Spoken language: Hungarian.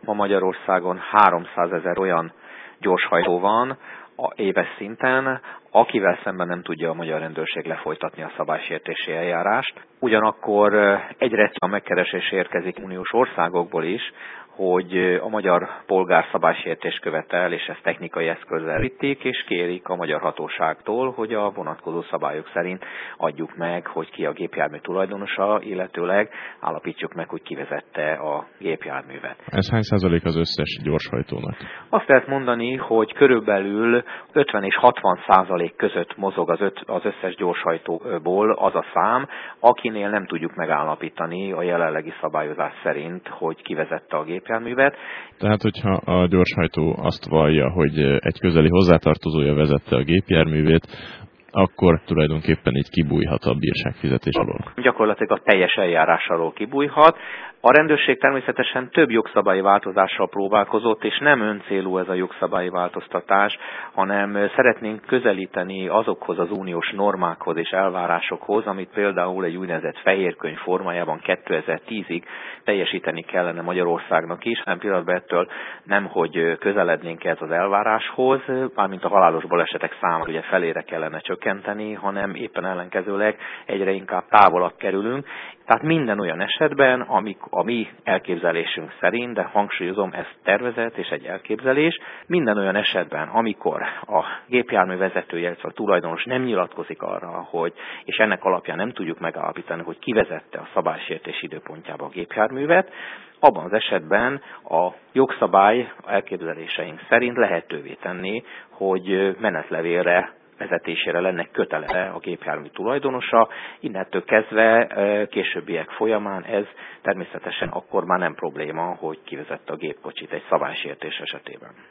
ma Magyarországon 300 000 olyan gyorshajtó van éves szinten, akivel szemben nem tudja a magyar rendőrség lefolytatni a szabálysértési eljárást. Ugyanakkor egyre a megkeresés érkezik uniós országokból is, hogy a magyar polgár szabálysértést követel, és ezt technikai eszközzel vitték, és kérik a magyar hatóságtól, hogy a vonatkozó szabályok szerint adjuk meg, hogy ki a gépjármű tulajdonosa, illetőleg állapítsuk meg, hogy ki vezette a gépjárművet. Ez hány százalék az összes gyorshajtónak? Azt lehet mondani, hogy körülbelül 50 és 60% között mozog az összes gyorshajtóból az a szám, akinél nem tudjuk megállapítani a jelenlegi szabályozás szerint, hogy ki vezette a gépjárművet. Tehát, hogyha a gyorshajtó azt vallja, hogy egy közeli hozzátartozója vezette a gépjárművét, akkor tulajdonképpen így kibújhat a bírságfizetés alól. Gyakorlatilag a teljes eljárás alól kibújhat. A rendőrség természetesen több jogszabályi változással próbálkozott, és nem öncélú ez a jogszabályi változtatás, hanem szeretnénk közelíteni azokhoz az uniós normákhoz és elvárásokhoz, amit például egy úgynevezett fehérkönyv formájában 2010-ig teljesíteni kellene Magyarországnak is. Nem pillanatban ettől nem, hogy közelednénk ez az elváráshoz, mármint a halálos balesetek számát ugye felére kellene csökkenteni, hanem éppen ellenkezőleg egyre inkább távolabb kerülünk. Tehát minden olyan esetben, a mi elképzelésünk szerint, de hangsúlyozom, ez tervezet és egy elképzelés, minden olyan esetben, amikor a gépjármű vezetője, illetve a tulajdonos nem nyilatkozik arra, hogy, és ennek alapján nem tudjuk megállapítani, hogy ki vezette a szabálysértés időpontjába a gépjárművet, abban az esetben a jogszabály elképzeléseink szerint lehetővé tenni, hogy menetlevélre vezetésére lenne kötelezve a gépjármű tulajdonosa. Innentől kezdve későbbiek folyamán ez természetesen akkor már nem probléma, hogy kivezette a gépkocsit egy szabálysértés esetében.